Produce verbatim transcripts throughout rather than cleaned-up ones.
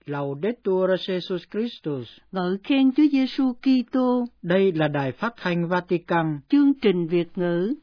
Laudetur Jesus Christus. Ngợi khen Chúa Giêsu Kitô. Đây là đài phát thanh Vatican. Chương trình Việt ngữ.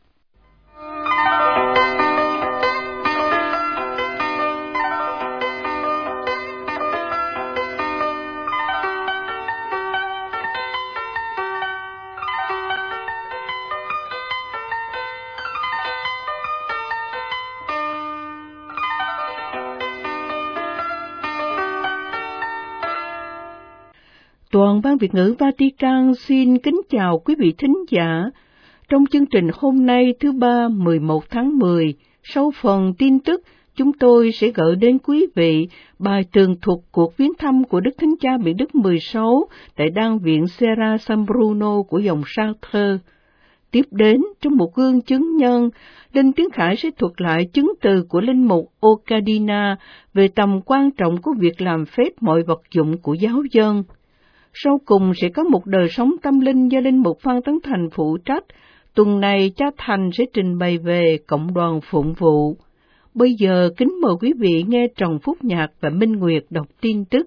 Toàn ban Việt ngữ Vatican xin kính chào quý vị thính giả. Trong chương trình hôm nay thứ ba mười một tháng mười, sau phần tin tức, chúng tôi sẽ gửi đến quý vị bài tường thuật cuộc viếng thăm của Đức Thánh Cha Benedict the mười sáu tại Đan viện Serra San Bruno của dòng Sartre. Tiếp đến, trong một gương chứng nhân, Linh Tiến Khải sẽ thuật lại chứng từ của Linh mục Okadina về tầm quan trọng của việc làm phép mọi vật dụng của giáo dân. Sau cùng sẽ có một đời sống tâm linh do Linh mục Phan Tấn Thành phụ trách. Tuần này cha Thành sẽ trình bày về cộng đoàn phụng vụ. Bây giờ kính mời quý vị nghe Trần Phúc Nhạc và Minh Nguyệt đọc tin tức.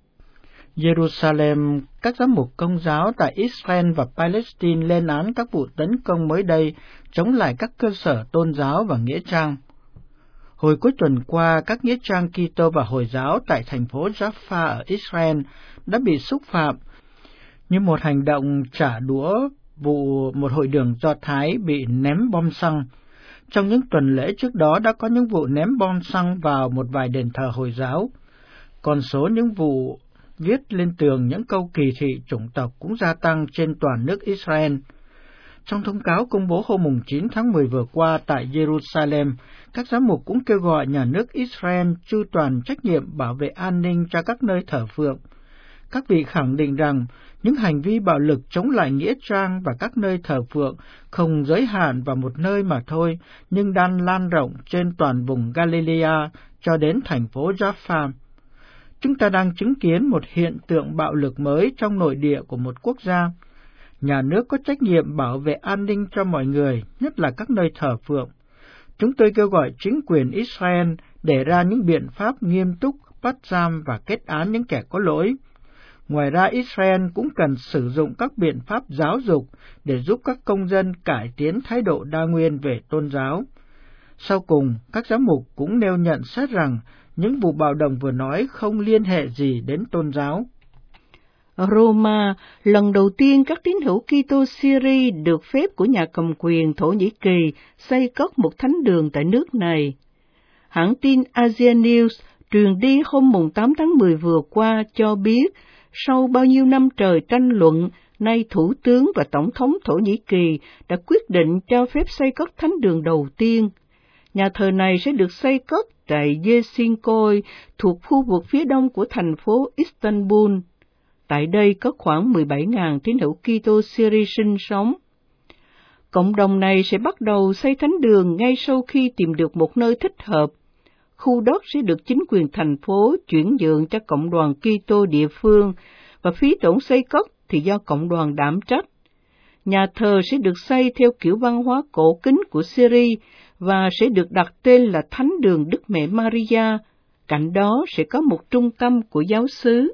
Jerusalem, các giám mục Công giáo tại Israel và Palestine lên án các vụ tấn công mới đây chống lại các cơ sở tôn giáo và nghĩa trang. Hồi cuối tuần qua, các nghĩa trang Kitô và Hồi giáo tại thành phố Jaffa ở Israel đã bị xúc phạm như một hành động trả đũa vụ một hội đường Do Thái bị ném bom xăng. Trong những tuần lễ trước đó đã có những vụ ném bom xăng vào một vài đền thờ Hồi giáo. Còn số những vụ viết lên tường những câu kỳ thị chủng tộc cũng gia tăng trên toàn nước Israel. Trong thông cáo công bố hôm chín tháng mười vừa qua tại Jerusalem, các giám mục cũng kêu gọi nhà nước Israel chu toàn trách nhiệm bảo vệ an ninh cho các nơi thờ phượng. Các vị khẳng định rằng những hành vi bạo lực chống lại nghĩa trang và các nơi thờ phượng không giới hạn vào một nơi mà thôi, nhưng đang lan rộng trên toàn vùng Galilee cho đến thành phố Jaffa. Chúng ta đang chứng kiến một hiện tượng bạo lực mới trong nội địa của một quốc gia. Nhà nước có trách nhiệm bảo vệ an ninh cho mọi người, nhất là các nơi thờ phượng. Chúng tôi kêu gọi chính quyền Israel đề ra những biện pháp nghiêm túc, bắt giam và kết án những kẻ có lỗi. Ngoài ra, Israel cũng cần sử dụng các biện pháp giáo dục để giúp các công dân cải tiến thái độ đa nguyên về tôn giáo. Sau cùng, các giám mục cũng nêu nhận xét rằng những vụ bạo động vừa nói không liên hệ gì đến tôn giáo. Roma, lần đầu tiên các tín hữu Kitô Syria được phép của nhà cầm quyền Thổ Nhĩ Kỳ xây cất một thánh đường tại nước này. Hãng tin Asia News truyền đi hôm tám tháng mười vừa qua cho biết, sau bao nhiêu năm trời tranh luận, nay Thủ tướng và Tổng thống Thổ Nhĩ Kỳ đã quyết định cho phép xây cất thánh đường đầu tiên. Nhà thờ này sẽ được xây cất tại Yeşilköy, thuộc khu vực phía đông của thành phố Istanbul. Tại đây có khoảng mười bảy nghìn tín hữu Kitô Syria sinh sống. Cộng đồng này sẽ bắt đầu xây thánh đường ngay sau khi tìm được một nơi thích hợp. Khu đất sẽ được chính quyền thành phố chuyển nhượng cho cộng đoàn Kitô địa phương, và phí tổn xây cất thì do cộng đoàn đảm trách. Nhà thờ sẽ được xây theo kiểu văn hóa cổ kính của Syria và sẽ được đặt tên là Thánh đường Đức Mẹ Maria. Cạnh đó sẽ có một trung tâm của giáo xứ.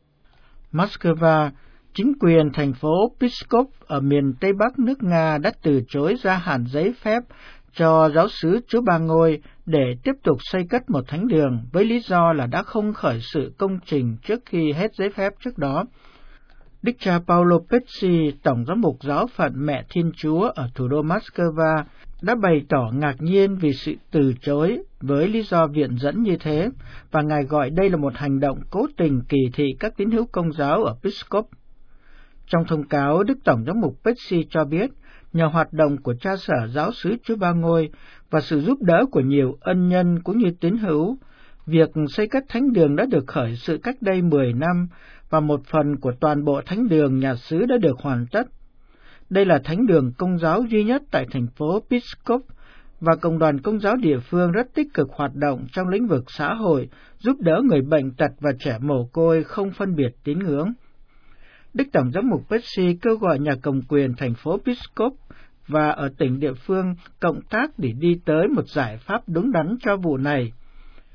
Moscow, chính quyền thành phố Pskov ở miền Tây Bắc nước Nga đã từ chối gia hạn giấy phép cho giáo xứ Chúa Ba Ngôi để tiếp tục xây cất một thánh đường, với lý do là đã không khởi sự công trình trước khi hết giấy phép trước đó. Đức cha Paolo Pecci, Tổng giám mục giáo phận Mẹ Thiên Chúa ở thủ đô Moscow, đã bày tỏ ngạc nhiên vì sự từ chối với lý do viện dẫn như thế, và Ngài gọi đây là một hành động cố tình kỳ thị các tín hữu Công giáo ở Pskov. Trong thông cáo, Đức Tổng giám mục Pecci cho biết, nhờ hoạt động của cha sở giáo xứ Chúa Ba Ngôi và sự giúp đỡ của nhiều ân nhân cũng như tín hữu, việc xây cất thánh đường đã được khởi sự cách đây mười năm, và một phần của toàn bộ thánh đường nhà xứ đã được hoàn tất. Đây là thánh đường Công giáo duy nhất tại thành phố Pskov, và cộng đoàn Công giáo địa phương rất tích cực hoạt động trong lĩnh vực xã hội, giúp đỡ người bệnh tật và trẻ mồ côi không phân biệt tín ngưỡng. Đức Tổng giám mục Pecci kêu gọi nhà cầm quyền thành phố Pskov và ở tỉnh địa phương cộng tác để đi tới một giải pháp đúng đắn cho vụ này.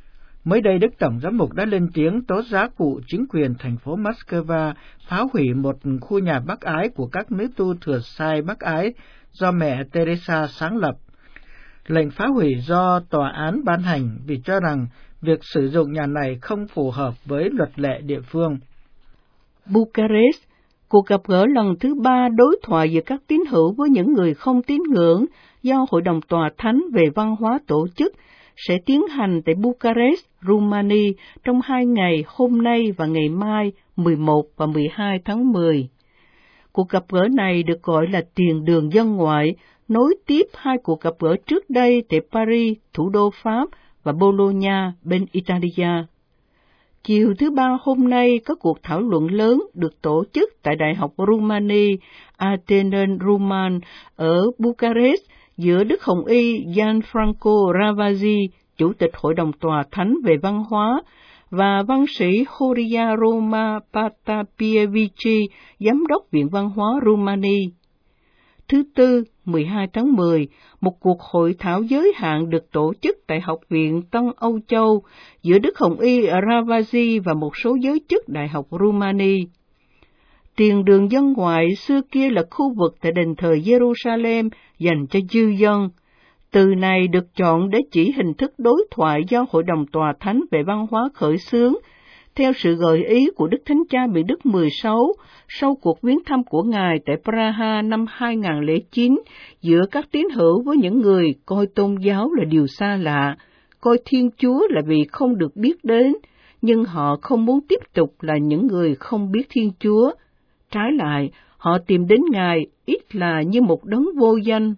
Mới đây, Đức Tổng giám mục đã lên tiếng tố giác vụ chính quyền thành phố Moscow phá hủy một khu nhà bác ái của các nữ tu thừa sai bác ái do mẹ Teresa sáng lập. Lệnh phá hủy do tòa án ban hành vì cho rằng việc sử dụng nhà này không phù hợp với luật lệ địa phương. Bucharest, cuộc gặp gỡ lần thứ ba đối thoại giữa các tín hữu với những người không tín ngưỡng do Hội đồng Tòa Thánh về Văn hóa tổ chức sẽ tiến hành tại Bucharest, Romania trong hai ngày hôm nay và ngày mai mười một và mười hai tháng mười. Cuộc gặp gỡ này được gọi là tiền đường dân ngoại, nối tiếp hai cuộc gặp gỡ trước đây tại Paris, thủ đô Pháp, và Bologna bên Italia. Chiều thứ ba hôm nay có cuộc thảo luận lớn được tổ chức tại Đại học Romania Athenaeum Roman ở Bucharest giữa Đức Hồng Y Gianfranco Ravasi, Chủ tịch Hội đồng Tòa Thánh về Văn hóa, và văn sĩ Horia Roma Patapievici, Giám đốc Viện Văn hóa Romania. Thứ Tư, mười hai tháng mười, một cuộc hội thảo giới hạn được tổ chức tại Học viện Tân Âu Châu giữa Đức Hồng Y Ravasi và một số giới chức Đại học Romania. Tiền đường dân ngoại xưa kia là khu vực tại đền thờ Jerusalem dành cho dư dân. Từ này được chọn để chỉ hình thức đối thoại do Hội đồng Tòa Thánh về Văn hóa khởi xướng, theo sự gợi ý của Đức Thánh Cha Benedict Đức mười sáu sau cuộc viếng thăm của Ngài tại Praha năm hai nghìn không trăm lẻ chín giữa các tín hữu với những người coi tôn giáo là điều xa lạ, coi Thiên Chúa là vì không được biết đến, nhưng họ không muốn tiếp tục là những người không biết Thiên Chúa. Trái lại, họ tìm đến Ngài ít là như một đấng vô danh.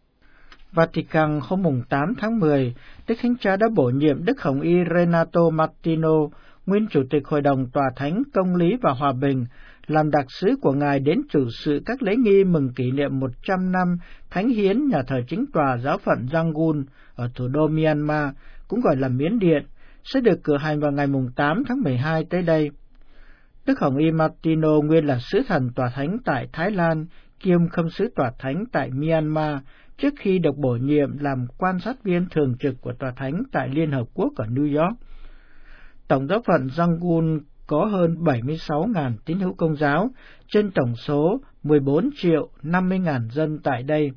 Vatican hôm tám tháng mười, Đức Thánh Cha đã bổ nhiệm Đức Hồng Y Renato Martino, nguyên Chủ tịch Hội đồng Tòa Thánh Công lý và Hòa bình, làm đặc sứ của Ngài đến chủ sự các lễ nghi mừng kỷ niệm một trăm năm thánh hiến nhà thờ chính tòa giáo phận Yangon ở thủ đô Myanmar, cũng gọi là Miến Điện, sẽ được cử hành vào ngày tám tháng mười hai tới đây. Đức Hồng Y Martino nguyên là sứ thần Tòa Thánh tại Thái Lan, kiêm khâm sứ Tòa Thánh tại Myanmar, trước khi được bổ nhiệm làm quan sát viên thường trực của Tòa Thánh tại Liên Hợp Quốc ở New York. Tổng giáo phận Yangon có hơn bảy mươi sáu nghìn tín hữu Công giáo, trên tổng số mười bốn triệu năm mươi nghìn dân tại đây.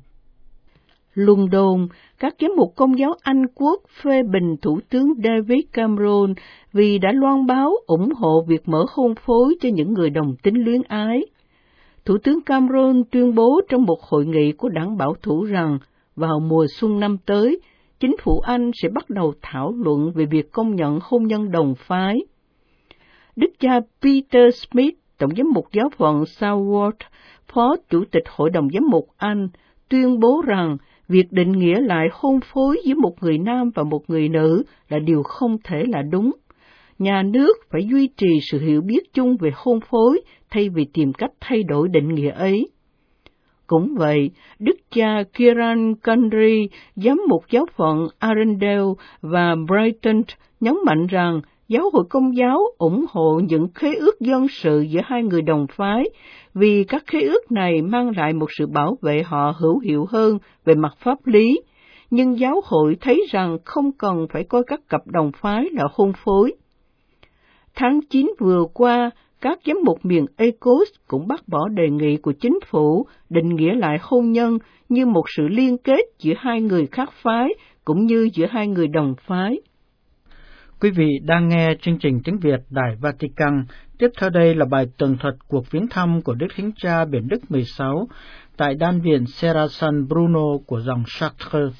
London, các giám mục Công giáo Anh Quốc phê bình Thủ tướng David Cameron vì đã loan báo ủng hộ việc mở hôn phối cho những người đồng tính luyến ái. Thủ tướng Cameron tuyên bố trong một hội nghị của đảng bảo thủ rằng vào mùa xuân năm tới, chính phủ Anh sẽ bắt đầu thảo luận về việc công nhận hôn nhân đồng phái. Đức cha Peter Smith, Tổng giám mục giáo phận Southwark, Phó Chủ tịch Hội đồng Giám mục Anh, tuyên bố rằng việc định nghĩa lại hôn phối giữa một người nam và một người nữ là điều không thể là đúng. Nhà nước phải duy trì sự hiểu biết chung về hôn phối thay vì tìm cách thay đổi định nghĩa ấy. Cũng vậy, Đức cha Kieran Kundry, giám mục giáo phận Arundel và Brighton, nhấn mạnh rằng giáo hội Công giáo ủng hộ những khế ước dân sự giữa hai người đồng phái vì các khế ước này mang lại một sự bảo vệ họ hữu hiệu hơn về mặt pháp lý, nhưng giáo hội thấy rằng không cần phải coi các cặp đồng phái là hôn phối. Tháng chín vừa qua, các giám mục miền Ecos cũng bác bỏ đề nghị của chính phủ định nghĩa lại hôn nhân như một sự liên kết giữa hai người khác phái cũng như giữa hai người đồng phái. Quý vị đang nghe chương trình tiếng Việt Đài Vatican. Tiếp theo đây là bài tường thuật cuộc viếng thăm của Đức Thánh Cha Benedict Đức mười sáu tại Đan viện Serra San Bruno của dòng Chartres.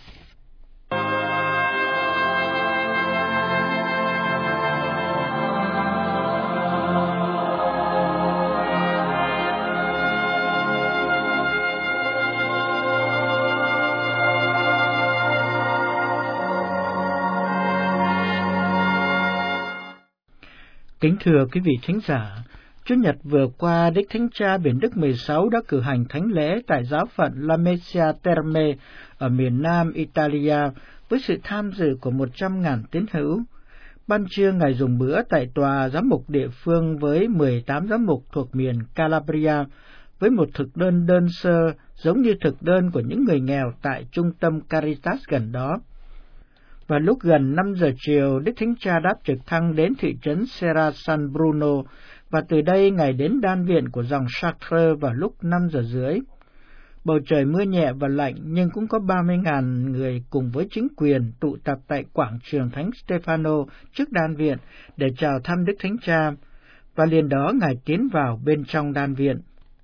Kính thưa quý vị thính giả, Chủ nhật vừa qua, Đức Thánh Cha Benedict Đức mười sáu đã cử hành thánh lễ tại giáo phận La Mesia Terme ở miền Nam Italia với sự tham dự của một trăm nghìn tín hữu. Ban trưa Ngài dùng bữa tại tòa giám mục địa phương với mười tám giám mục thuộc miền Calabria với một thực đơn đơn sơ giống như thực đơn của những người nghèo tại trung tâm Caritas gần đó. Và lúc gần năm giờ chiều, Đức Thánh Cha đáp trực thăng đến thị trấn Serra San Bruno, và từ đây Ngài đến đan viện của dòng Chartres vào lúc năm giờ rưỡi. Bầu trời mưa nhẹ và lạnh, nhưng cũng có ba mươi nghìn người cùng với chính quyền tụ tập tại quảng trường Thánh Stefano trước đan viện để chào thăm Đức Thánh Cha, và liền đó Ngài tiến vào bên trong đan viện.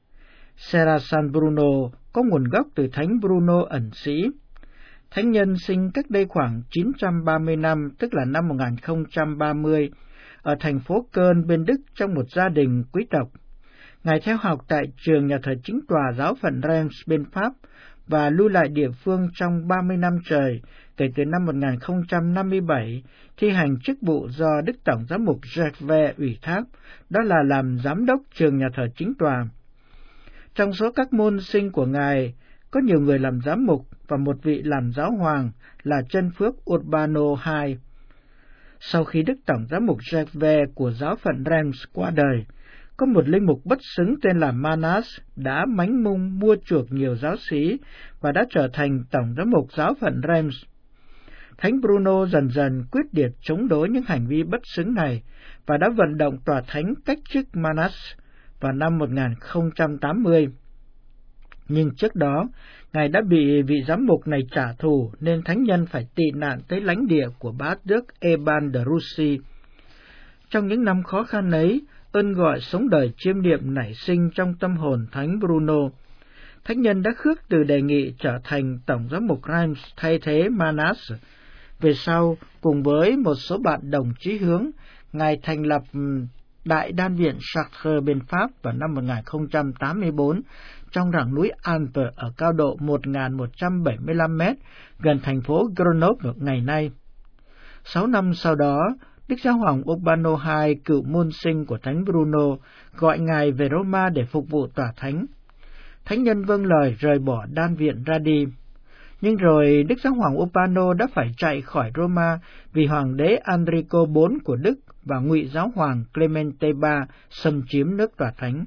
Serra San Bruno có nguồn gốc từ Thánh Bruno ẩn sĩ. Thánh nhân sinh cách đây khoảng chín trăm ba mươi năm, tức là năm một nghìn không trăm ba mươi, ở thành phố Köln bên Đức trong một gia đình quý tộc. Ngài theo học tại trường nhà thờ chính tòa giáo phận Reims bên Pháp và lưu lại địa phương trong ba mươi năm trời, kể từ năm một nghìn không trăm năm mươi bảy, thi hành chức vụ do Đức Tổng giám mục Gervais ủy thác, đó là làm giám đốc trường nhà thờ chính tòa. Trong số các môn sinh của Ngài, có nhiều người làm giám mục và một vị làm giáo hoàng là chân phước Urbano đệ nhị. Sau khi Đức Tổng giám mục Gervais của giáo phận Reims qua đời, có một linh mục bất xứng tên là Manas đã mánh mung mua chuộc nhiều giáo sĩ và đã trở thành Tổng giám mục giáo phận Reims. Thánh Bruno dần dần quyết liệt chống đối những hành vi bất xứng này và đã vận động tòa thánh cách chức Manas vào năm một nghìn không trăm tám mươi. Nhưng trước đó, Ngài đã bị vị giám mục này trả thù nên thánh nhân phải tị nạn tới lãnh địa của bá tước Eban de Russi. Trong những năm khó khăn ấy, ơn gọi sống đời chiêm niệm nảy sinh trong tâm hồn Thánh Bruno. Thánh nhân đã khước từ đề nghị trở thành Tổng giám mục Reims thay thế Manas. Về sau, cùng với một số bạn đồng chí hướng, Ngài thành lập Đại đan viện Chartres bên Pháp vào năm một nghìn không trăm tám mươi tư trong rặng núi Alpes ở cao độ một nghìn một trăm bảy mươi lăm mét gần thành phố Grenoble ngày nay. Sáu năm sau đó, Đức Giáo hoàng Urbano đệ nhị, cựu môn sinh của Thánh Bruno, gọi Ngài về Roma để phục vụ tòa thánh. Thánh nhân vâng lời rời bỏ đan viện ra đi. Nhưng rồi Đức Giáo hoàng Urbano đã phải chạy khỏi Roma vì Hoàng đế Enrico đệ bốn của Đức và Ngụy Giáo hoàng Clemente đệ ba xâm chiếm nước tòa thánh.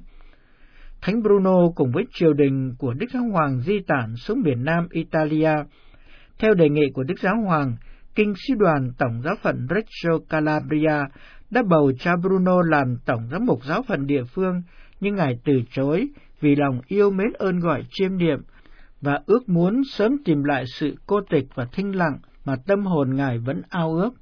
Thánh Bruno cùng với triều đình của Đức Giáo hoàng di tản xuống miền Nam Italia. Theo đề nghị của Đức Giáo hoàng, Kinh sĩ đoàn Tổng giáo phận Reggio Calabria đã bầu cha Bruno làm Tổng giám mục giáo phận địa phương, nhưng Ngài từ chối vì lòng yêu mến ơn gọi chiêm niệm và ước muốn sớm tìm lại sự cô tịch và thinh lặng mà tâm hồn Ngài vẫn ao ước.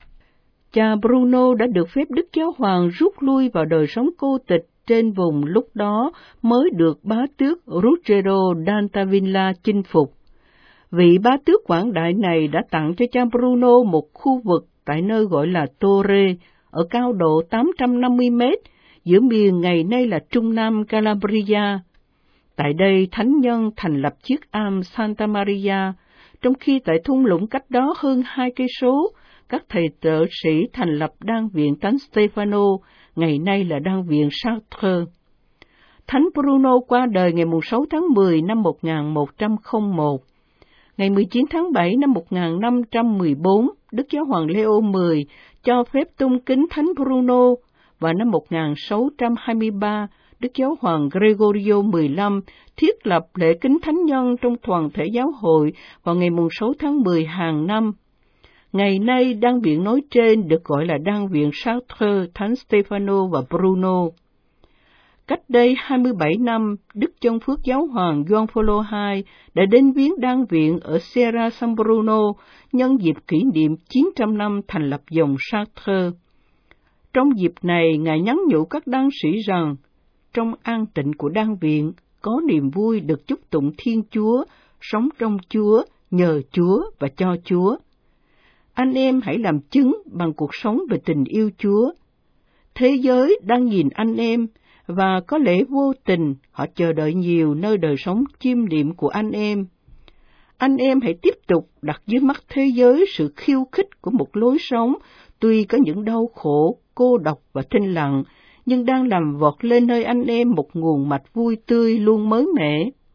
Cha Bruno đã được phép Đức Giáo hoàng rút lui vào đời sống cô tịch trên vùng lúc đó mới được bá tước Ruggero d'Altavilla chinh phục. Vị bá tước quảng đại này đã tặng cho cha Bruno một khu vực tại nơi gọi là Torre, ở cao độ tám trăm năm mươi mét, giữa miền ngày nay là Trung Nam Calabria. Tại đây, thánh nhân thành lập chiếc am Santa Maria, trong khi tại thung lũng cách đó hơn hai cây số, các thầy trợ sĩ thành lập đan viện Thánh Stefano, ngày nay là đan viện Chartres. Thánh Bruno qua đời ngày sáu tháng mười năm một nghìn một trăm lẻ một. Ngày mười chín tháng bảy năm một nghìn năm trăm mười bốn, Đức Giáo hoàng Leo mười cho phép tôn kính Thánh Bruno, và năm một nghìn sáu trăm hai mươi ba, Đức Giáo hoàng Gregorio mười lăm thiết lập lễ kính thánh nhân trong toàn thể giáo hội vào ngày sáu tháng mười hàng năm. Ngày nay, đan viện nói trên được gọi là đan viện Chartres, Thánh Stefano và Bruno. Cách đây hai mươi bảy năm, Đức Chân Phước Giáo hoàng Gioan Phaolô đệ nhị đã đến viếng đan viện ở Serra San Bruno nhân dịp kỷ niệm chín trăm năm thành lập dòng Chartres. Trong dịp này, Ngài nhắn nhủ các đan sĩ rằng, trong an tịnh của đan viện, có niềm vui được chúc tụng Thiên Chúa, sống trong Chúa, nhờ Chúa và cho Chúa. Anh em hãy làm chứng bằng cuộc sống về tình yêu Chúa. Thế giới đang nhìn anh em, và có lẽ vô tình họ chờ đợi nhiều nơi đời sống chiêm niệm của anh em. Anh em hãy tiếp tục đặt dưới mắt thế giới sự khiêu khích của một lối sống, tuy có những đau khổ, cô độc và thinh lặng, nhưng đang làm vọt lên nơi anh em một nguồn mạch vui tươi luôn mới mẻ.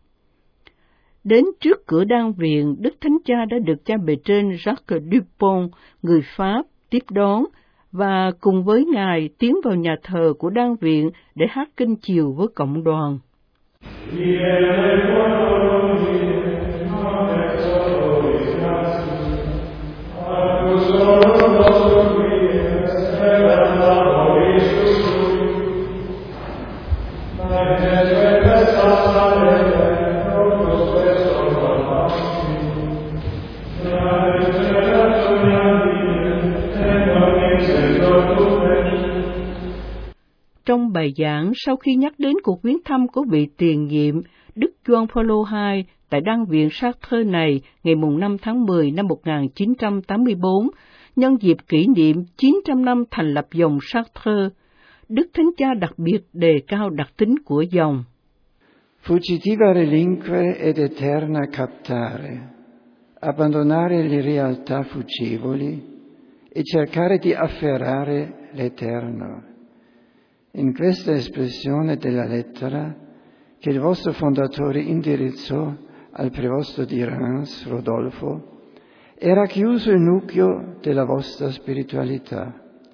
Đến trước cửa đan viện, Đức Thánh Cha đã được cha bề trên Jacques Dupont, người Pháp, tiếp đón, và cùng với Ngài tiến vào nhà thờ của đan viện để hát kinh chiều với cộng đoàn. Yeah, Trong bài giảng sau khi nhắc đến cuộc viếng thăm của vị tiền nhiệm Đức Gioan Phaolô hai tại Đan viện Chartres này ngày năm tháng mười năm một nghìn chín trăm tám mươi tư, nhân dịp kỷ niệm chín trăm năm thành lập dòng Chartres, Đức Thánh Cha đặc biệt đề cao đặc tính của dòng. Fugitiva relinquere ed eterna captare, abbandonare le realtà fuggevoli e cercare di afferrare l'eterno. In questa espressione della lettera che il vostro fondatore indirizzò al prevosto di Reims, Rodolfo, era chiuso il nucleo della vostra spiritualità.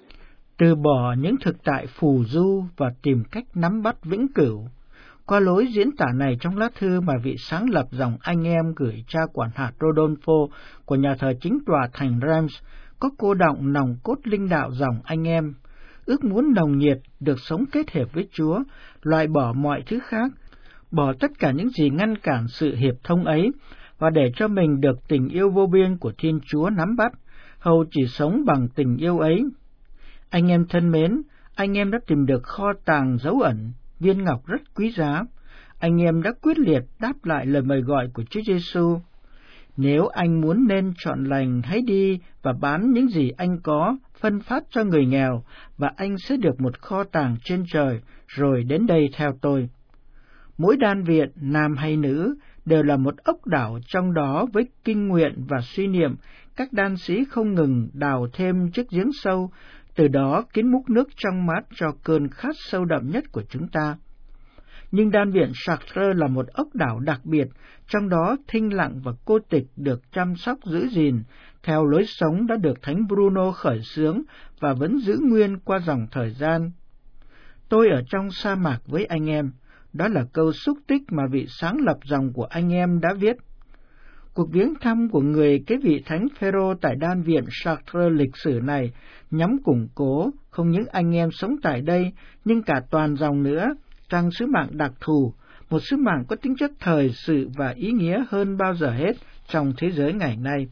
Từ bỏ những thực tại phù du và tìm cách nắm bắt vĩnh cửu. Qua lối diễn tả này trong lá thư mà vị sáng lập dòng anh em gửi cha quản hạt Rodolfo của nhà thờ chính tòa thành Reims, có cô đọng nòng cốt linh đạo dòng anh em, ước muốn nồng nhiệt được sống kết hiệp với Chúa, loại bỏ mọi thứ khác, bỏ tất cả những gì ngăn cản sự hiệp thông ấy, và để cho mình được tình yêu vô biên của Thiên Chúa nắm bắt, hầu chỉ sống bằng tình yêu ấy. Anh em thân mến, anh em đã tìm được kho tàng dấu ẩn, viên ngọc rất quý giá. Anh em đã quyết liệt đáp lại lời mời gọi của Chúa Giêsu. Nếu anh muốn nên chọn lành, hãy đi và bán những gì anh có, phân phát cho người nghèo, và anh sẽ được một kho tàng trên trời, rồi đến đây theo tôi. Mỗi đan viện, nam hay nữ, đều là một ốc đảo trong đó với kinh nguyện và suy niệm, các đan sĩ không ngừng đào thêm chiếc giếng sâu, từ đó kín múc nước trong mát cho cơn khát sâu đậm nhất của chúng ta. Nhưng đan viện Chartres là một ốc đảo đặc biệt, trong đó thinh lặng và cô tịch được chăm sóc giữ gìn, theo lối sống đã được Thánh Bruno khởi xướng và vẫn giữ nguyên qua dòng thời gian. Tôi ở trong sa mạc với anh em, đó là câu xúc tích mà vị sáng lập dòng của anh em đã viết. Cuộc viếng thăm của người kế vị Thánh Phêrô tại đan viện Chartres lịch sử này nhằm củng cố không những anh em sống tại đây, nhưng cả toàn dòng nữa, trong sứ mạng đặc thù, một sứ mạng có tính chất thời sự và ý nghĩa hơn bao giờ hết trong thế giới ngày nay.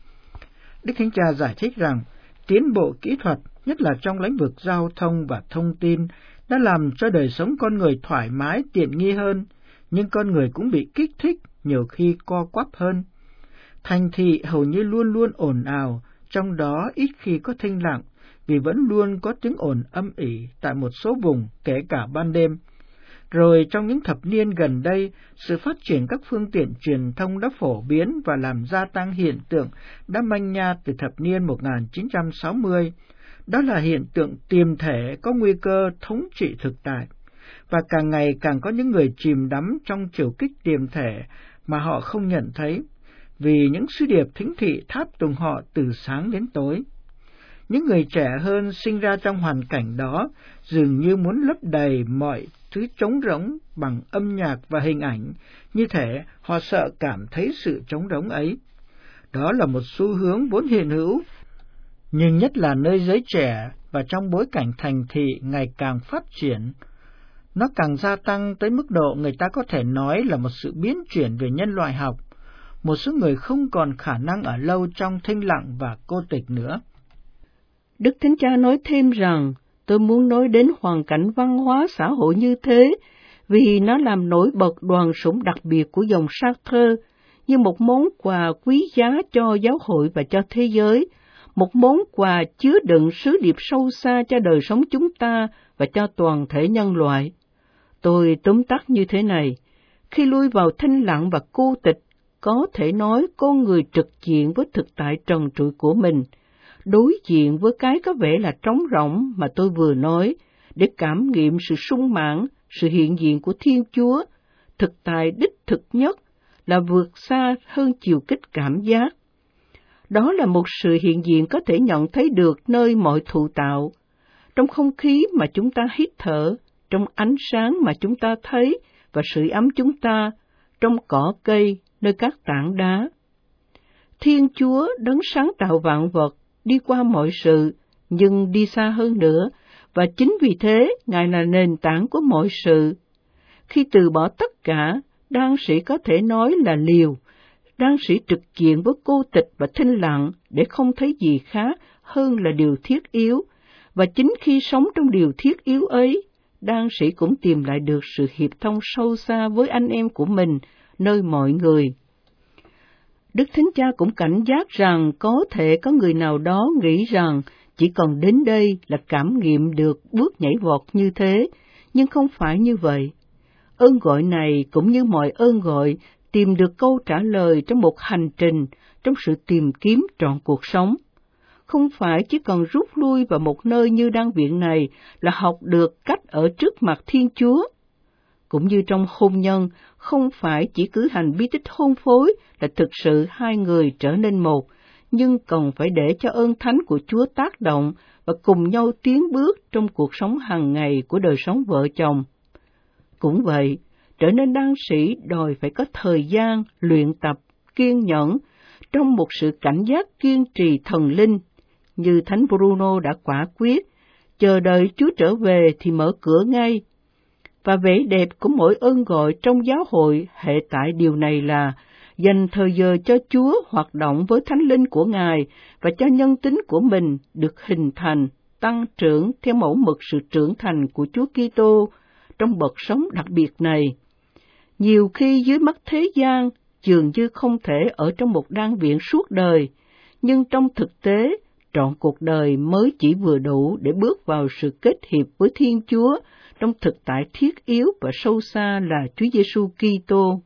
Đức Thánh Cha giải thích rằng, tiến bộ kỹ thuật, nhất là trong lĩnh vực giao thông và thông tin, đã làm cho đời sống con người thoải mái, tiện nghi hơn, nhưng con người cũng bị kích thích, nhiều khi co quắp hơn. Thành thị hầu như luôn luôn ồn ào, trong đó ít khi có thinh lặng, vì vẫn luôn có tiếng ồn âm ỉ tại một số vùng, kể cả ban đêm. Rồi trong những thập niên gần đây, sự phát triển các phương tiện truyền thông đã phổ biến và làm gia tăng hiện tượng đã manh nha từ thập niên một nghìn chín trăm sáu mươi. Đó là hiện tượng tiềm thể có nguy cơ thống trị thực tại, và càng ngày càng có những người chìm đắm trong chiều kích tiềm thể mà họ không nhận thấy, vì những sứ điệp thính thị tháp tùng họ từ sáng đến tối. Những người trẻ hơn sinh ra trong hoàn cảnh đó dường như muốn lấp đầy mọi thứ trống rỗng bằng âm nhạc và hình ảnh, như thể họ sợ cảm thấy sự trống rỗng ấy. Đó là một xu hướng vốn hiện hữu, nhưng nhất là nơi giới trẻ và trong bối cảnh thành thị ngày càng phát triển, nó càng gia tăng tới mức độ người ta có thể nói là một sự biến chuyển về nhân loại học. Một số người không còn khả năng ở lâu trong thinh lặng và cô tịch nữa. Đức Thánh Cha nói thêm rằng, tôi muốn nói đến hoàn cảnh văn hóa xã hội như thế, vì nó làm nổi bật đoàn sủng đặc biệt của dòng Chartres như một món quà quý giá cho giáo hội và cho thế giới, một món quà chứa đựng sứ điệp sâu xa cho đời sống chúng ta và cho toàn thể nhân loại. Tôi tóm tắt như thế này, khi lui vào thinh lặng và cô tịch, có thể nói con người trực diện với thực tại trần trụi của mình, đối diện với cái có vẻ là trống rỗng mà tôi vừa nói, để cảm nghiệm sự sung mãn, sự hiện diện của Thiên Chúa, thực tại đích thực nhất là vượt xa hơn chiều kích cảm giác. Đó là một sự hiện diện có thể nhận thấy được nơi mọi thụ tạo, trong không khí mà chúng ta hít thở, trong ánh sáng mà chúng ta thấy và sưởi ấm chúng ta, trong cỏ cây, nơi các tảng đá. Thiên Chúa đấng sáng tạo vạn vật, đi qua mọi sự, nhưng đi xa hơn nữa, và chính vì thế Ngài là nền tảng của mọi sự. Khi từ bỏ tất cả, đan sĩ có thể nói là liều, đan sĩ trực diện với cô tịch và thinh lặng để không thấy gì khác hơn là điều thiết yếu, và chính khi sống trong điều thiết yếu ấy, đan sĩ cũng tìm lại được sự hiệp thông sâu xa với anh em của mình nơi mọi người. Đức Thánh Cha cũng cảnh giác rằng có thể có người nào đó nghĩ rằng chỉ còn đến đây là cảm nghiệm được bước nhảy vọt như thế, nhưng không phải như vậy. Ơn gọi này cũng như mọi ơn gọi tìm được câu trả lời trong một hành trình, trong sự tìm kiếm trọn cuộc sống. Không phải chỉ cần rút lui vào một nơi như đan viện này là học được cách ở trước mặt Thiên Chúa. Cũng như trong hôn nhân, không phải chỉ cử hành bí tích hôn phối là thực sự hai người trở nên một, nhưng còn phải để cho ơn thánh của Chúa tác động và cùng nhau tiến bước trong cuộc sống hàng ngày của đời sống vợ chồng. Cũng vậy, trở nên đan sĩ đòi phải có thời gian luyện tập, kiên nhẫn, trong một sự cảnh giác kiên trì thần linh, như Thánh Bruno đã quả quyết, chờ đợi Chúa trở về thì mở cửa ngay. Và vẻ đẹp của mỗi ơn gọi trong giáo hội hệ tại điều này là dành thời giờ cho Chúa hoạt động với Thánh Linh của Ngài và cho nhân tính của mình được hình thành, tăng trưởng theo mẫu mực sự trưởng thành của Chúa Kitô trong bậc sống đặc biệt này. Nhiều khi dưới mắt thế gian, dường như không thể ở trong một đan viện suốt đời, nhưng trong thực tế, trọn cuộc đời mới chỉ vừa đủ để bước vào sự kết hiệp với Thiên Chúa trong thực tại thiết yếu và sâu xa là Chúa Giêsu Kitô.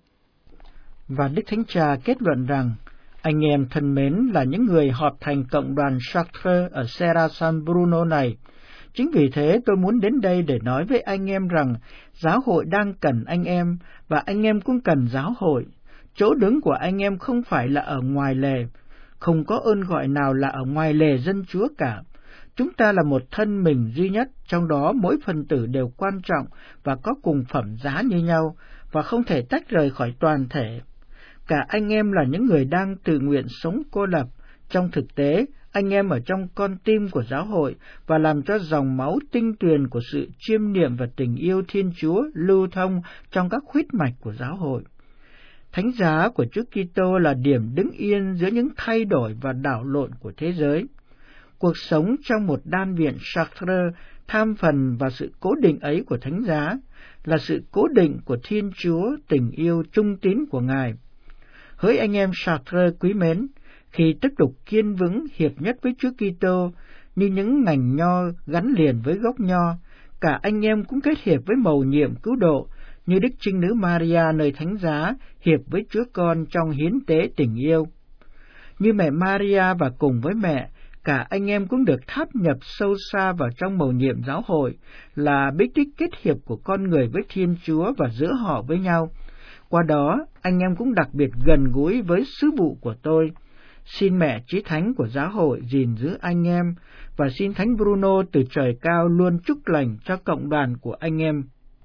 Và Đức Thánh Cha kết luận rằng, anh em thân mến là những người họp thành cộng đoàn Chartres ở Serra San Bruno này. Chính vì thế tôi muốn đến đây để nói với anh em rằng giáo hội đang cần anh em và anh em cũng cần giáo hội. Chỗ đứng của anh em không phải là ở ngoài lề, không có ơn gọi nào là ở ngoài lề dân Chúa cả. Chúng ta là một thân mình duy nhất, trong đó mỗi phần tử đều quan trọng và có cùng phẩm giá như nhau và không thể tách rời khỏi toàn thể. Cả anh em là những người đang tự nguyện sống cô lập. Trong thực tế, anh em ở trong con tim của giáo hội và làm cho dòng máu tinh tuyền của sự chiêm niệm và tình yêu Thiên Chúa lưu thông trong các huyết mạch của giáo hội. Thánh giá của Chúa Kitô là điểm đứng yên giữa những thay đổi và đảo lộn của thế giới. Cuộc sống trong một đan viện Chartres tham phần và sự cố định ấy của thánh giá là sự cố định của Thiên Chúa, tình yêu trung tín của Ngài. Hỡi anh em Chartres quý mến, khi tiếp tục kiên vững hiệp nhất với Chúa Kitô như những ngành nho gắn liền với gốc nho, cả anh em cũng kết hiệp với mầu nhiệm cứu độ như Đức Trinh Nữ Maria nơi thánh giá hiệp với Chúa Con trong hiến tế tình yêu. Như mẹ Maria và cùng với mẹ, cả anh em cũng được tháp nhập sâu xa vào trong mầu nhiệm giáo hội là bí tích kết hiệp của con người với Thiên Chúa và giữa họ với nhau. Qua đó, anh em cũng đặc biệt gần gũi với sứ vụ của tôi. Xin mẹ Chí Thánh của giáo hội gìn giữ anh em và xin Thánh Bruno từ trời cao luôn chúc lành cho cộng đoàn của anh em.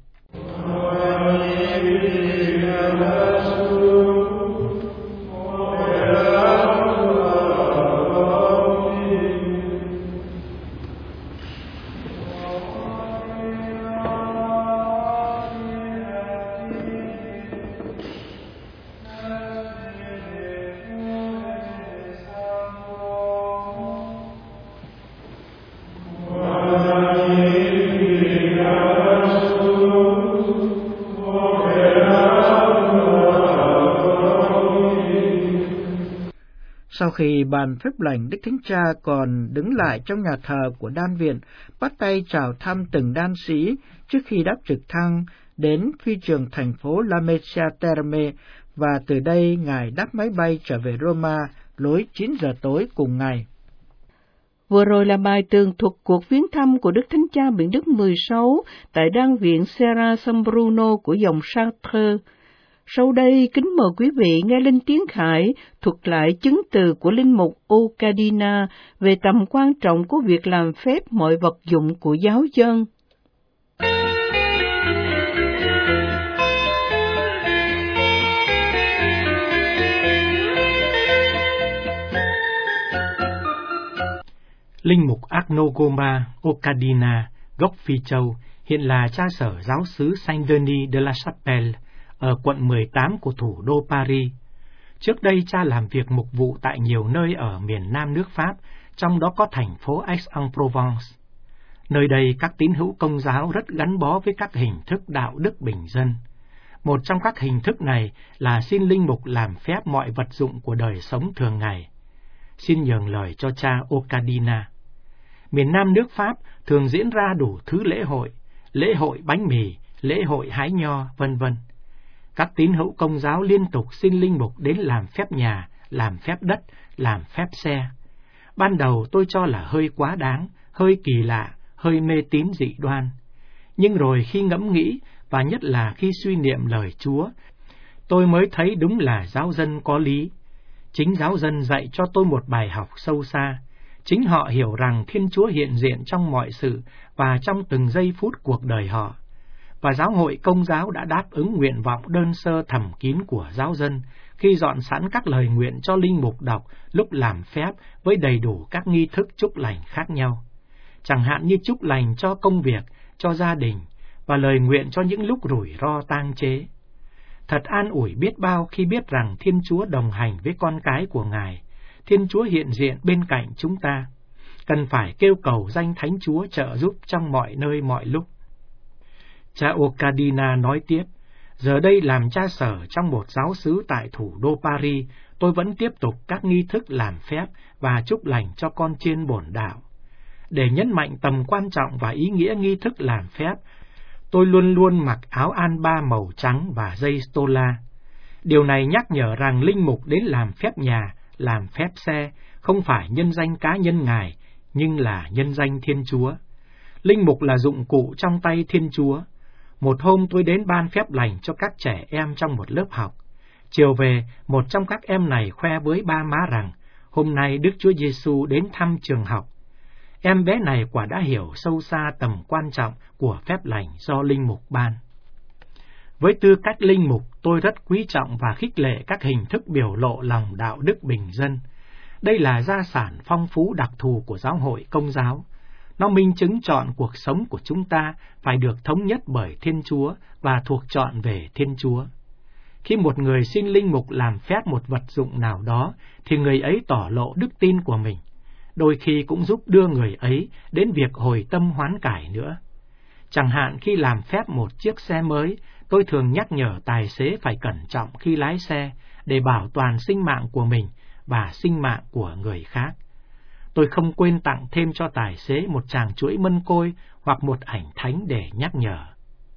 Sau khi bàn phép lành, Đức Thánh Cha còn đứng lại trong nhà thờ của đan viện, bắt tay chào thăm từng đan sĩ trước khi đáp trực thăng đến phi trường thành phố Lamezia Terme, và từ đây Ngài đáp máy bay trở về Roma lối chín giờ tối cùng ngày. Vừa rồi là bài tường thuật cuộc viếng thăm của Đức Thánh Cha Biển Đức mười sáu tại đan viện Serra San Bruno của dòng Chartres. Sau đây, kính mời quý vị nghe Linh Tiến Khải thuật lại chứng từ của Linh mục Okadina về tầm quan trọng của việc làm phép mọi vật dụng của giáo dân. Linh mục Agnogoma Okadina, gốc Phi Châu, hiện là cha sở giáo xứ Saint-Denis de la Chapelle, ở quận mười tám của thủ đô Paris. Trước đây cha làm việc mục vụ tại nhiều nơi ở miền nam nước Pháp, trong đó có thành phố Aix-en-Provence. Nơi đây các tín hữu Công giáo rất gắn bó với các hình thức đạo đức bình dân. Một trong các hình thức này là xin linh mục làm phép mọi vật dụng của đời sống thường ngày. Xin nhường lời cho cha Occadina. Miền Nam nước Pháp thường diễn ra đủ thứ lễ hội, lễ hội bánh mì, lễ hội hái nho, vân vân. Các tín hữu Công giáo liên tục xin linh mục đến làm phép nhà, làm phép đất, làm phép xe. Ban đầu tôi cho là hơi quá đáng, hơi kỳ lạ, hơi mê tín dị đoan. Nhưng rồi khi ngẫm nghĩ, và nhất là khi suy niệm lời Chúa, tôi mới thấy đúng là giáo dân có lý. Chính giáo dân dạy cho tôi một bài học sâu xa. Chính họ hiểu rằng Thiên Chúa hiện diện trong mọi sự và trong từng giây phút cuộc đời họ. Và giáo hội Công giáo đã đáp ứng nguyện vọng đơn sơ thầm kín của giáo dân khi dọn sẵn các lời nguyện cho linh mục đọc lúc làm phép với đầy đủ các nghi thức chúc lành khác nhau. Chẳng hạn như chúc lành cho công việc, cho gia đình, và lời nguyện cho những lúc rủi ro tang chế. Thật an ủi biết bao khi biết rằng Thiên Chúa đồng hành với con cái của Ngài, Thiên Chúa hiện diện bên cạnh chúng ta. Cần phải kêu cầu danh Thánh Chúa trợ giúp trong mọi nơi mọi lúc. Cha Occadina nói tiếp, giờ đây làm cha sở trong một giáo xứ tại thủ đô Paris, tôi vẫn tiếp tục các nghi thức làm phép và chúc lành cho con chiên bổn đạo. Để nhấn mạnh tầm quan trọng và ý nghĩa nghi thức làm phép, tôi luôn luôn mặc áo alba màu trắng và dây stola. Điều này nhắc nhở rằng linh mục đến làm phép nhà, làm phép xe, không phải nhân danh cá nhân Ngài, nhưng là nhân danh Thiên Chúa. Linh mục là dụng cụ trong tay Thiên Chúa. Một hôm tôi đến ban phép lành cho các trẻ em trong một lớp học. Chiều về, một trong các em này khoe với ba má rằng, hôm nay Đức Chúa Giêsu đến thăm trường học. Em bé này quả đã hiểu sâu xa tầm quan trọng của phép lành do linh mục ban. Với tư cách linh mục, tôi rất quý trọng và khích lệ các hình thức biểu lộ lòng đạo đức bình dân. Đây là gia sản phong phú đặc thù của giáo hội Công giáo. Nó minh chứng trọn cuộc sống của chúng ta phải được thống nhất bởi Thiên Chúa và thuộc trọn về Thiên Chúa. Khi một người xin linh mục làm phép một vật dụng nào đó, thì người ấy tỏ lộ đức tin của mình. Đôi khi cũng giúp đưa người ấy đến việc hồi tâm hoán cải nữa. Chẳng hạn khi làm phép một chiếc xe mới, tôi thường nhắc nhở tài xế phải cẩn trọng khi lái xe để bảo toàn sinh mạng của mình và sinh mạng của người khác. Tôi không quên tặng thêm cho tài xế một tràng chuỗi mân côi hoặc một ảnh thánh để nhắc nhở.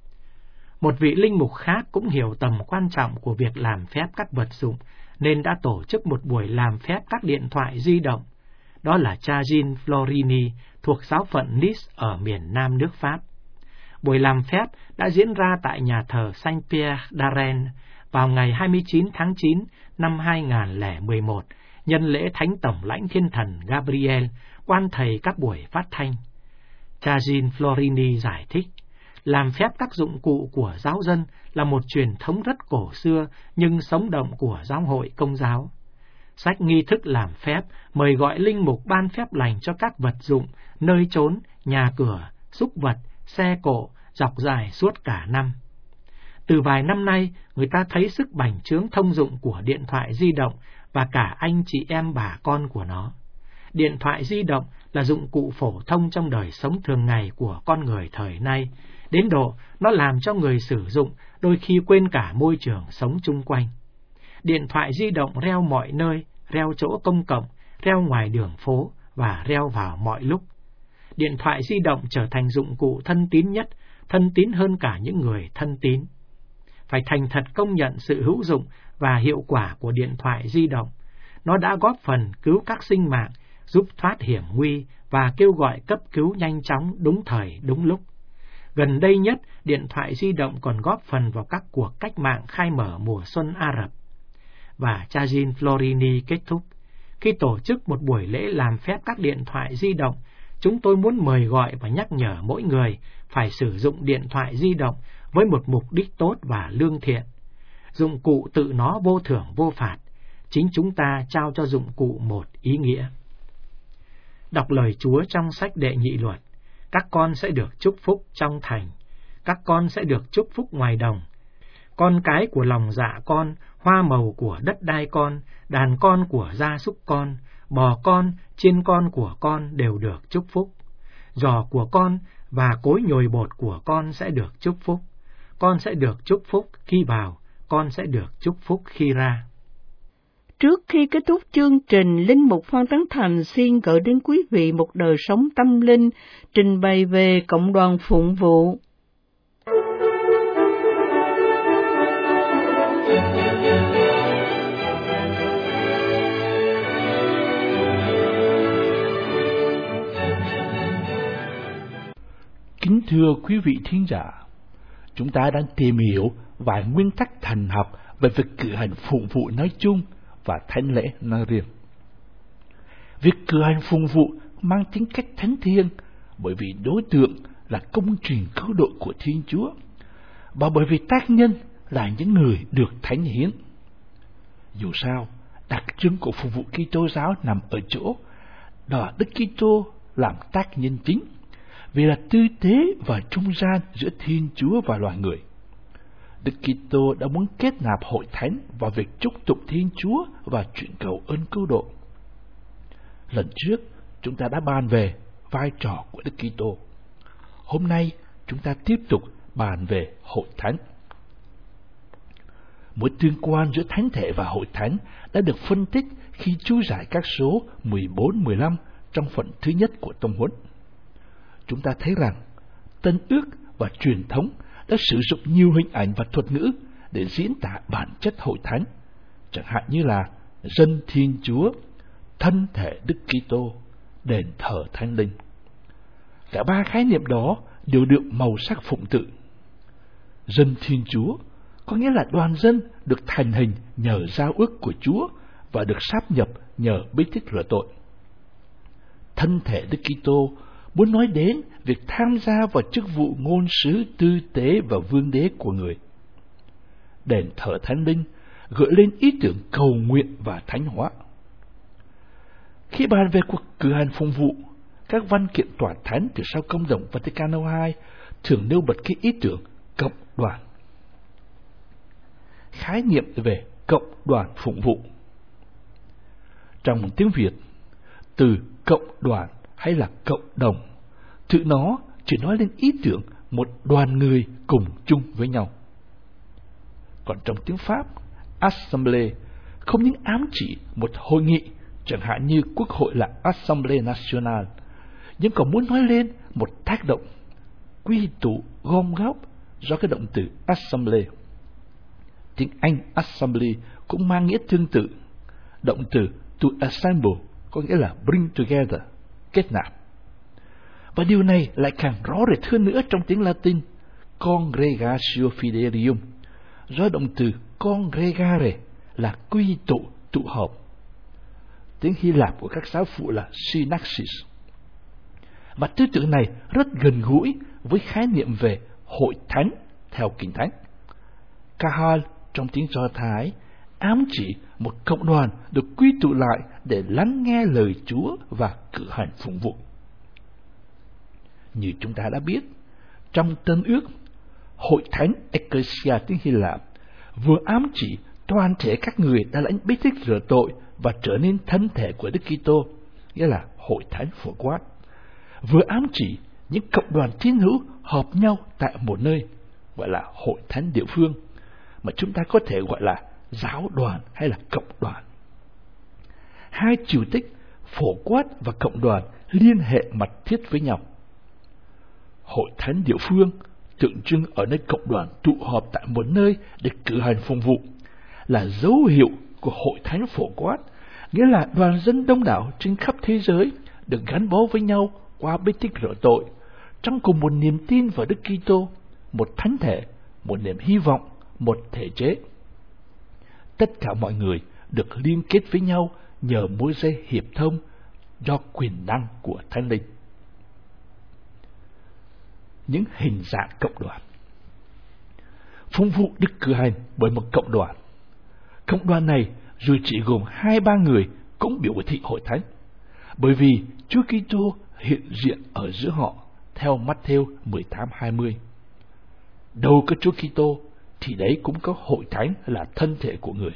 Một vị linh mục khác cũng hiểu tầm quan trọng của việc làm phép các vật dụng, nên đã tổ chức một buổi làm phép các điện thoại di động. Đó là cha Jean Florini thuộc giáo phận Nice ở miền Nam nước Pháp. Buổi làm phép đã diễn ra tại nhà thờ Saint Pierre d'Arène vào ngày hai mươi chín tháng chín năm hai nghìn không trăm mười một, nhân lễ Thánh Tổng lãnh Thiên Thần Gabriel, quan thầy các buổi phát thanh. Cha Jean Florini giải thích, làm phép các dụng cụ của giáo dân là một truyền thống rất cổ xưa nhưng sống động của giáo hội Công giáo. Sách nghi thức làm phép mời gọi linh mục ban phép lành cho các vật dụng, nơi trốn, nhà cửa, súc vật, xe cộ, dọc dài suốt cả năm. Từ vài năm nay, người ta thấy sức bành trướng thông dụng của điện thoại di động và cả anh chị em bà con của nó. Điện thoại di động là dụng cụ phổ thông trong đời sống thường ngày của con người thời nay, đến độ nó làm cho người sử dụng đôi khi quên cả môi trường sống chung quanh. Điện thoại di động reo mọi nơi, reo chỗ công cộng, reo ngoài đường phố và reo vào mọi lúc. Điện thoại di động trở thành dụng cụ thân tín nhất, thân tín hơn cả những người thân tín. Phải thành thật công nhận sự hữu dụng và hiệu quả của điện thoại di động. Nó đã góp phần cứu các sinh mạng, giúp thoát hiểm nguy và kêu gọi cấp cứu nhanh chóng, đúng thời, đúng lúc. Gần đây nhất, điện thoại di động còn góp phần vào các cuộc cách mạng khai mở mùa xuân Ả Rập. Và cha Jean Florini kết thúc, khi tổ chức một buổi lễ làm phép các điện thoại di động, chúng tôi muốn mời gọi và nhắc nhở mỗi người phải sử dụng điện thoại di động với một mục đích tốt và lương thiện. Dụng cụ tự nó vô thưởng vô phạt, chính chúng ta trao cho dụng cụ một ý nghĩa. Đọc lời Chúa trong sách Đệ Nhị Luật, các con sẽ được chúc phúc trong thành, các con sẽ được chúc phúc ngoài đồng. Con cái của lòng dạ con, hoa màu của đất đai con, đàn con của gia súc con, bò con, chiên con của con đều được chúc phúc. giò của con và cối nhồi bột của con sẽ được chúc phúc. Con sẽ được chúc phúc khi vào, con sẽ được chúc phúc khi ra. Trước khi kết thúc chương trình, Linh mục Phan Tấn Thành xin gửi đến quý vị một đời sống tâm linh, trình bày về cộng đoàn phụng vụ. Kính thưa quý vị thính giả, chúng ta đang tìm hiểu vài nguyên tắc thần học về việc cử hành phụng vụ nói chung và thánh lễ nói riêng. Việc cử hành phụng vụ mang tính cách thánh thiêng bởi vì đối tượng là công trình cứu độ của Thiên Chúa, và bởi vì tác nhân là những người được thánh hiến. Dù sao, đặc trưng của phục vụ Kitô giáo nằm ở chỗ đó Đức Kitô làm tác nhân chính, vì là tư tế và trung gian giữa Thiên Chúa và loài người. Đức Kitô đã muốn kết nạp hội thánh vào việc chúc tụng Thiên Chúa và chuyển cầu ơn cứu độ. Lần trước, chúng ta đã bàn về vai trò của Đức Kitô. Hôm nay, chúng ta tiếp tục bàn về hội thánh. Mối tương quan giữa thánh thể và hội thánh đã được phân tích khi chú giải các số mười bốn mười lăm trong phần thứ nhất của tông huấn. Chúng ta thấy rằng Tân Ước và truyền thống đã sử dụng nhiều hình ảnh và thuật ngữ để diễn tả bản chất hội thánh, chẳng hạn như là dân Thiên Chúa, thân thể Đức Kitô, đền thờ Thánh Linh. Cả ba khái niệm đó đều được màu sắc phụng tự. Dân Thiên Chúa có nghĩa là đoàn dân được thành hình nhờ giao ước của Chúa và được sáp nhập nhờ bí tích rửa tội. Thân thể Đức Kitô muốn nói đến việc tham gia vào chức vụ ngôn sứ tư tế và vương đế của người. Đền thờ Thánh Linh gợi lên ý tưởng cầu nguyện và thánh hóa. Khi bàn về cuộc cử hành phụng vụ, các văn kiện tòa thánh từ sau công đồng Vaticano hai thường nêu bật cái ý tưởng cộng đoàn. Khái niệm về cộng đoàn phụng vụ. Trong tiếng Việt, từ cộng đoàn hay là cộng đồng, tự nó chỉ nói lên ý tưởng một đoàn người cùng chung với nhau. Còn trong tiếng Pháp, Assemblée không những ám chỉ một hội nghị, chẳng hạn như Quốc hội là Assemblée Nationale, nhưng còn muốn nói lên một tác động, quy tụ gom góp do cái động từ Assemblée. Tiếng Anh Assembly cũng mang nghĩa tương tự. Động từ to assemble có nghĩa là bring together, kết nạp. Và điều này lại càng rõ rệt hơn nữa trong tiếng Latin Congregatio Fidelium, do động từ congregare là quy tụ, tụ họp. Tiếng Hy Lạp của các giáo phụ là synaxis. Và tư tưởng này rất gần gũi với khái niệm về hội thánh theo Kinh Thánh. Kahal trong tiếng Do Thái ám chỉ một cộng đoàn được quy tụ lại để lắng nghe lời Chúa và cử hành phụng vụ. Như chúng ta đã biết, trong Tân Ước, hội thánh Ecclesia tiếng Hy Lạp vừa ám chỉ toàn thể các người đã lãnh bí tích rửa tội và trở nên thân thể của Đức Kitô, nghĩa là hội thánh phổ quát, vừa ám chỉ những cộng đoàn tín hữu hợp nhau tại một nơi, gọi là hội thánh địa phương, mà chúng ta có thể gọi là giáo đoàn hay là cộng đoàn. Hai chiều tích phổ quát và cộng đoàn liên hệ mật thiết với nhau. Hội thánh địa phương tượng trưng ở nơi cộng đoàn tụ họp tại một nơi để cử hành phụng vụ, là dấu hiệu của hội thánh phổ quát, nghĩa là đoàn dân đông đảo trên khắp thế giới được gắn bó với nhau qua bí tích rửa tội, trong cùng một niềm tin vào Đức Kitô, một thánh thể, một niềm hy vọng, một thể chế. Tất cả mọi người được liên kết với nhau nhờ mối dây hiệp thông do quyền năng của Thánh Linh. Những hình dạng cộng đoàn. Phụng vụ được cử hành bởi một cộng đoàn. Cộng đoàn này dù chỉ gồm hai ba người cũng biểu thị hội thánh, bởi vì Chúa Kitô hiện diện ở giữa họ theo Matthew mười tám hai mươi. Đâu có Chúa Kitô thì đấy cũng có hội thánh là thân thể của người.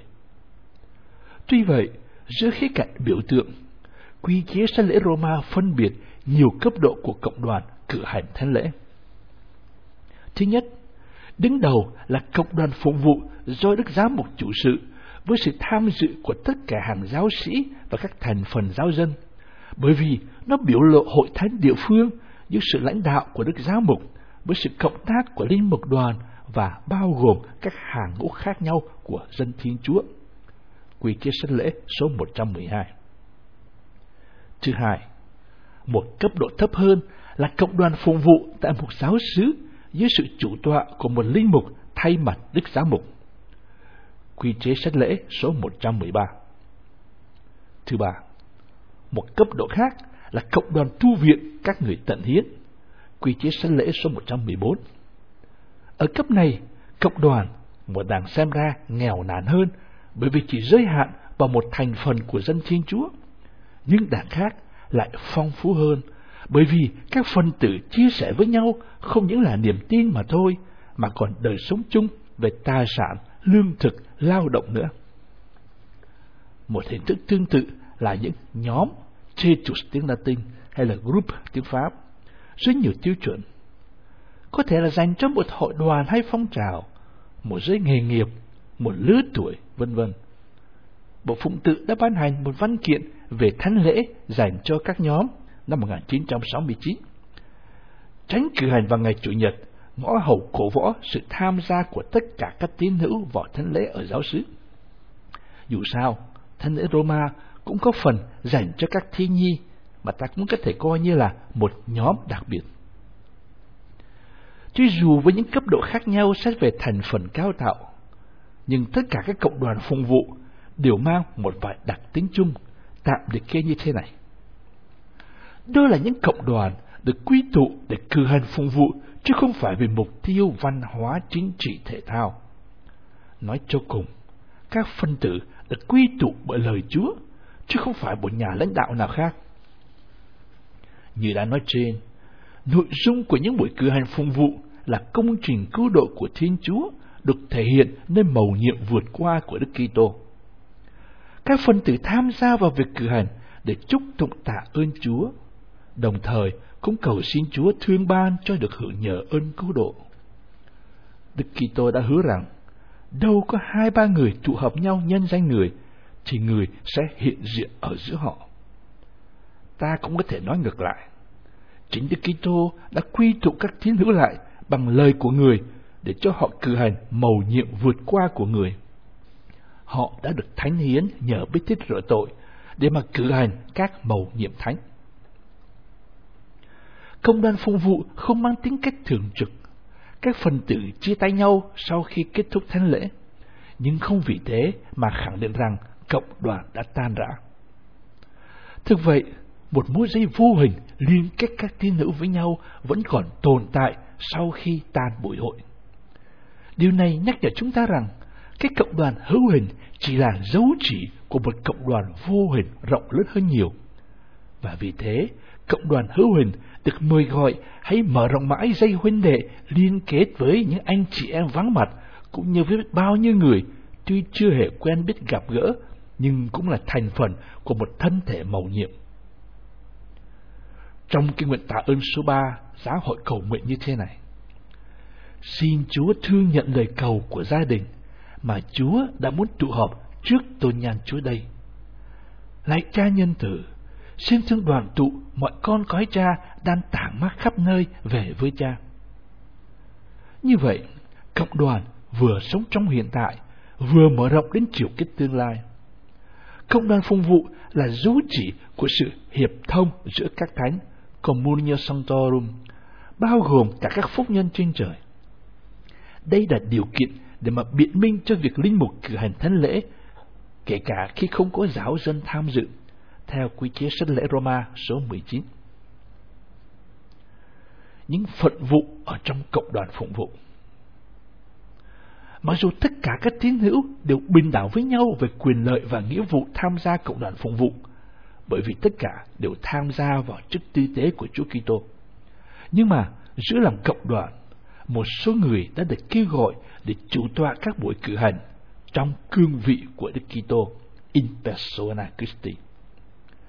Tuy vậy, giữa khía cạnh biểu tượng, quy chế Sách lễ Roma phân biệt nhiều cấp độ của cộng đoàn cử hành thánh lễ. Thứ nhất, đứng đầu là cộng đoàn phụng vụ do Đức Giám mục chủ sự, với sự tham dự của tất cả hàng giáo sĩ và các thành phần giáo dân, bởi vì nó biểu lộ hội thánh địa phương dưới sự lãnh đạo của Đức Giám mục, với sự cộng tác của linh mục đoàn và bao gồm các hàng ngũ khác nhau của dân Thiên Chúa. Quy chế sanh lễ số một trăm mười hai. Thứ hai, một cấp độ thấp hơn là cộng đoàn phụng vụ tại một giáo xứ dưới sự chủ tọa của một linh mục thay mặt Đức Giám mục. Quy chế sanh lễ số một trăm mười ba. Thứ ba, một cấp độ khác là cộng đoàn tu viện các người tận hiến. Quy chế sanh lễ số một trăm mười bốn. Ở cấp này, cộng đoàn một đảng xem ra nghèo nàn hơn bởi vì chỉ giới hạn vào một thành phần của dân Thiên Chúa. Nhưng đảng khác lại phong phú hơn bởi vì các phần tử chia sẻ với nhau không những là niềm tin mà thôi, mà còn đời sống chung về tài sản, lương thực, lao động nữa. Một hình thức tương tự là những nhóm Cetus tiếng Latin hay là group tiếng Pháp, rất nhiều tiêu chuẩn. Có thể là dành cho một hội đoàn hay phong trào, một giới nghề nghiệp, một lứa tuổi, vân vân. Bộ Phụng tự đã ban hành một văn kiện về thánh lễ dành cho các nhóm năm một nghìn chín trăm sáu mươi chín. Tránh cử hành vào ngày Chủ nhật, ngõ hầu cổ võ sự tham gia của tất cả các tín hữu vào thánh lễ ở giáo xứ. Dù sao, thánh lễ Roma cũng có phần dành cho các thi nhi, mà ta cũng có thể coi như là một nhóm đặc biệt. Tuy dù với những cấp độ khác nhau xét về thành phần cao tạo, nhưng tất cả các cộng đoàn phụng vụ đều mang một vài đặc tính chung, tạm liệt kê như thế này. Đó là những cộng đoàn được quy tụ để cử hành phụng vụ, chứ không phải vì mục tiêu văn hóa, chính trị, thể thao. Nói cho cùng, các phân tử được quy tụ bởi lời Chúa, chứ không phải một nhà lãnh đạo nào khác. Như đã nói trên, nội dung của những buổi cử hành phụng vụ là công trình cứu độ của Thiên Chúa được thể hiện nơi mầu nhiệm vượt qua của Đức Kitô. Các phân tử tham gia vào việc cử hành để chúc tụng tạ ơn Chúa, đồng thời cũng cầu xin Chúa thương ban cho được hưởng nhờ ơn cứu độ. Đức Kitô đã hứa rằng, đâu có hai ba người tụ hợp nhau nhân danh Người, thì Người sẽ hiện diện ở giữa họ. Ta cũng có thể nói ngược lại, chính Đức Kitô đã quy tụ các tín hữu lại bằng lời của Người để cho họ cử hành mầu nhiệm vượt qua của Người. Họ đã được thánh hiến nhờ bí tích rửa tội để mà cử hành các mầu nhiệm thánh. Công đoàn phụng vụ không mang tính cách thường trực. Các phần tử chia tay nhau sau khi kết thúc thánh lễ, nhưng không vì thế mà khẳng định rằng cộng đoàn đã tan rã. Thực vậy, một mối dây vô hình liên kết các tín hữu với nhau vẫn còn tồn tại sau khi tan buổi hội. Điều này nhắc nhở chúng ta rằng cái cộng đoàn hữu hình chỉ là dấu chỉ của một cộng đoàn vô hình rộng lớn hơn nhiều. Và vì thế, cộng đoàn hữu hình được mời gọi hãy mở rộng mãi dây huynh đệ liên kết với những anh chị em vắng mặt, cũng như với bao nhiêu người tuy chưa hề quen biết gặp gỡ, nhưng cũng là thành phần của một thân thể mầu nhiệm. Trong kinh nguyện tạ ơn số ba, giáo hội cầu nguyện như thế này: xin Chúa thương nhận lời cầu của gia đình mà Chúa đã muốn tụ họp trước tôn nhan Chúa đây. Lạy Cha nhân từ, xin thương đoàn tụ mọi con cõi Cha đang tản mát khắp nơi về với Cha. Như vậy, cộng đoàn vừa sống trong hiện tại, vừa mở rộng đến chiều kích tương lai. Cộng đoàn phụng vụ là dấu chỉ của sự hiệp thông giữa các thánh, Communio Sanctorum, bao gồm cả các phúc nhân trên trời. Đây là điều kiện để mà biện minh cho việc linh mục cử hành thánh lễ, kể cả khi không có giáo dân tham dự, theo quy chế sanh lễ Roma số mười chín. Những phận vụ ở trong cộng đoàn phụng vụ. Mặc dù tất cả các tín hữu đều bình đẳng với nhau về quyền lợi và nghĩa vụ tham gia cộng đoàn phụng vụ, bởi vì tất cả đều tham gia vào chức tư tế của Chúa Kitô. Nhưng mà giữa làm cộng đoàn, một số người đã được kêu gọi để chủ tọa các buổi cử hành trong cương vị của Đức Kitô, in persona Christi.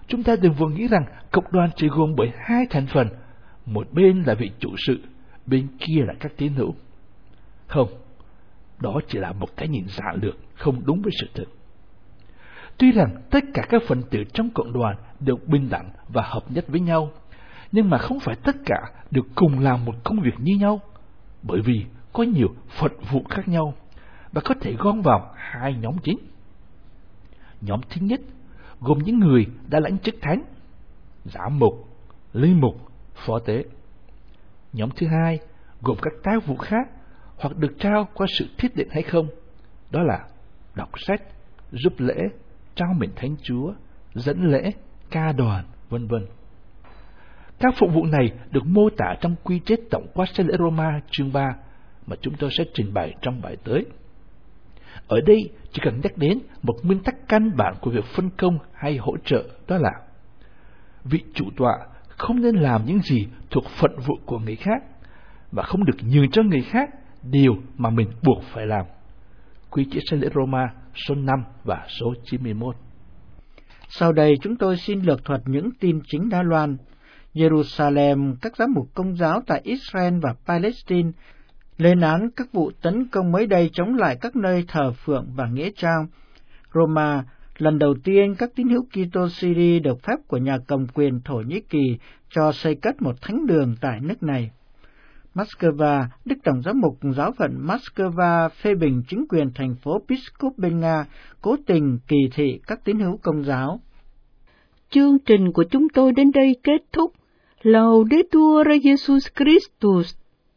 chúng ta đừng vừa nghĩ rằng cộng đoàn chỉ gồm bởi hai thành phần, một bên là vị chủ sự, bên kia là các tín hữu. Không, đó chỉ là một cái nhìn giả lược, không đúng với sự thật. Tuy rằng tất cả các phần tử trong cộng đoàn đều bình đẳng và hợp nhất với nhau, nhưng mà không phải tất cả đều cùng làm một công việc như nhau, bởi vì có nhiều phận vụ khác nhau và có thể gom vào hai nhóm chính. Nhóm thứ nhất gồm những người đã lãnh chức thánh, giám mục, linh mục, phó tế. Nhóm thứ hai gồm các tác vụ khác hoặc được trao qua sự thiết định hay không, đó là đọc sách, giúp lễ, trao mệnh thánh Chúa, dẫn lễ, ca đoàn, vân vân. Các phụng vụ này được mô tả trong quy chế tổng quát sách lễ Roma chương ba mà chúng tôi sẽ trình bày trong bài tới. Ở đây chỉ cần nhắc đến một nguyên tắc căn bản của việc phân công hay hỗ trợ, đó là vị chủ tọa không nên làm những gì thuộc phận vụ của người khác và không được nhường cho người khác điều mà mình buộc phải làm. Quy chế sách lễ Roma số năm và số chín mươi mốt. Sau đây chúng tôi xin lược thuật những tin chính Đài Loan. Jerusalem, các giám mục Công giáo tại Israel và Palestine lên án các vụ tấn công mới đây chống lại các nơi thờ phượng và nghĩa trang. Roma, lần đầu tiên các tín hữu Kitô Syria được phép của nhà cầm quyền Thổ Nhĩ Kỳ cho xây cất một thánh đường tại nước này. Moscow, Đức Tổng giám mục giáo phận Moscow phê bình chính quyền thành phố Pskov bên Nga cố tình kỳ thị các tín hữu Công giáo. Chương trình của chúng tôi đến đây kết thúc. Laudetur Jesus Christus.